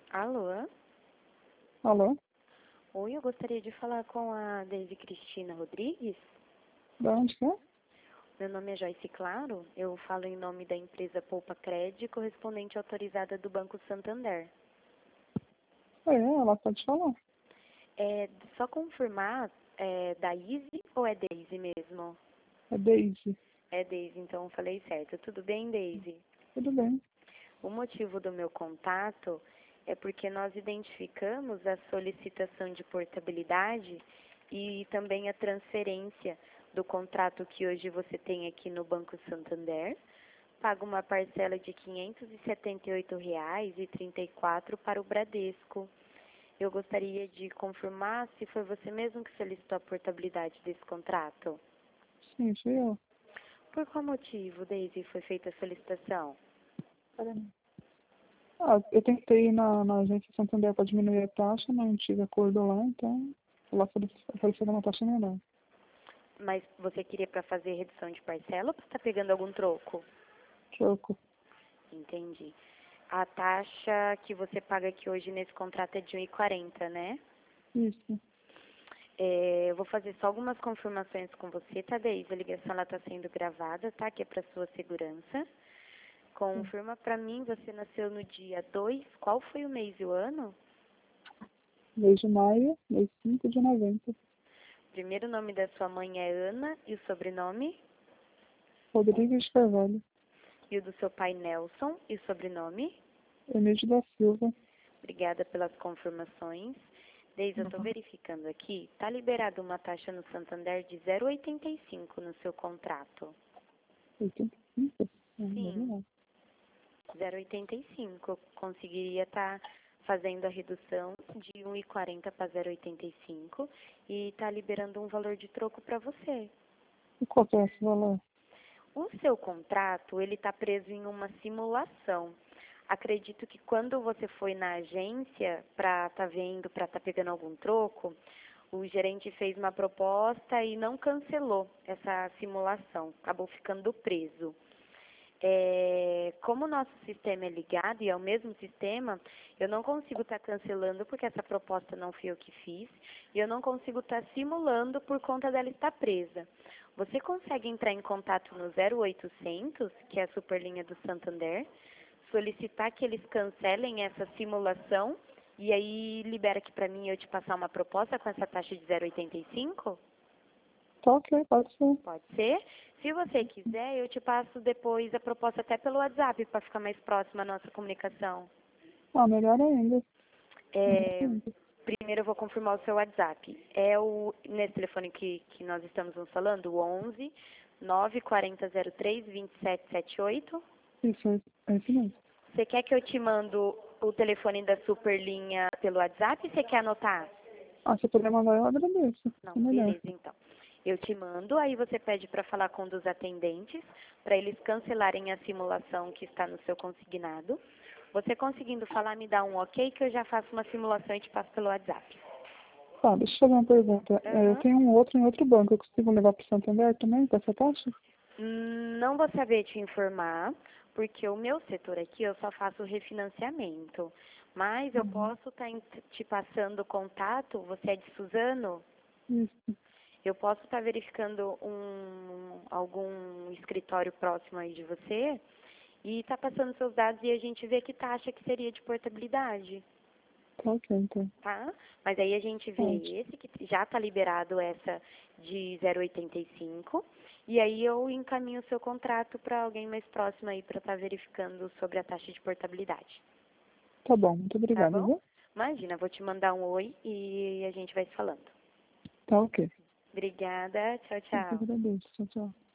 Alô? Alô? Oi, eu gostaria de falar com a Deise Cristina Rodrigues. Da onde que é? Meu nome é Joyce Claro, eu falo em nome da empresa Poupa Cred, correspondente autorizada do Banco Santander. Ela pode falar. É só confirmar, é da Izzy ou é Deise mesmo? É Daisy. É Deise, então eu falei certo. Tudo bem, Deise? Tudo bem. O motivo do meu contato é porque nós identificamos a solicitação de portabilidade e também a transferência do contrato que hoje você tem aqui no Banco Santander. Paga uma parcela de R$ 578,34 para o Bradesco. Eu gostaria de confirmar se foi você mesmo que solicitou a portabilidade desse contrato. Sim, sou eu. Por qual motivo, Deise, foi feita a solicitação? Eu tentei ir na agência Santander para diminuir a taxa, não tive acordo lá, então lá ofereceram uma taxa menor. Mas você queria para fazer redução de parcela ou para estar pegando algum troco? Troco. Entendi. A taxa que você paga aqui hoje nesse contrato é de 1,40, né? Isso. Eu vou fazer só algumas confirmações com você, tá, Deise? A ligação está sendo gravada, tá? Que é para sua segurança. Confirma para mim, você nasceu no dia 2. Qual foi o mês e o ano? Mês de maio, mês 5 de novembro. Primeiro nome da sua mãe é Ana e o sobrenome? Rodrigues de Carvalho. E o do seu pai, Nelson, e o sobrenome? Emílio da Silva. Obrigada pelas confirmações. Deise, eu estou verificando aqui, está liberada uma taxa no Santander de 0,85 no seu contrato. 85? Sim, 0,85. Conseguiria estar fazendo a redução de 1,40 para 0,85 e está liberando um valor de troco para você. E qual que é esse valor? O seu contrato, ele está preso em uma simulação. Acredito que quando você foi na agência para estar vendo, para estar pegando algum troco, o gerente fez uma proposta e não cancelou essa simulação, acabou ficando preso. Como o nosso sistema é ligado e é o mesmo sistema, eu não consigo estar cancelando porque essa proposta não fui eu que fiz e eu não consigo estar simulando por conta dela estar presa. Você consegue entrar em contato no 0800, que é a superlinha do Santander, solicitar que eles cancelem essa simulação e aí libera aqui para mim eu te passar uma proposta com essa taxa de 0,85? Tá ok, pode ser. Pode ser. Se você quiser, eu te passo depois a proposta até pelo WhatsApp para ficar mais próxima a nossa comunicação. Melhor ainda. Primeiro eu vou confirmar o seu WhatsApp. Nesse telefone que nós estamos nos falando, o 11 94003 2778. Isso, é isso mesmo. Você quer que eu te mando o telefone da Superlinha pelo WhatsApp ou você quer anotar? Se puder mandar, eu agradeço. Não, É melhor. beleza, então. Eu te mando, aí você pede para falar com um dos atendentes, para eles cancelarem a simulação que está no seu consignado. Você conseguindo falar, me dá um ok, que eu já faço uma simulação e te passo pelo WhatsApp. Tá, deixa eu fazer uma pergunta. Eu tenho um outro em outro banco. Eu consigo levar para o Santander também, com essa taxa? Não vou saber te informar, porque o meu setor aqui eu só faço refinanciamento. Mas eu posso estar te passando contato, você é de Suzano? Isso. Eu posso estar verificando algum escritório próximo aí de você e tá passando seus dados e a gente vê que taxa que seria de portabilidade, Tá ok, então. tá? Mas aí a gente vê Pode. esse que já tá liberado essa de 0,85 e aí eu encaminho o seu contrato para alguém mais próximo aí para estar verificando sobre a taxa de portabilidade. Tá bom, muito Tá obrigada, bom? viu? Imagina, vou te mandar um oi e a gente vai se falando. Tá ok. Obrigada, tchau, Eu que tchau. agradeço. Tchau, tchau.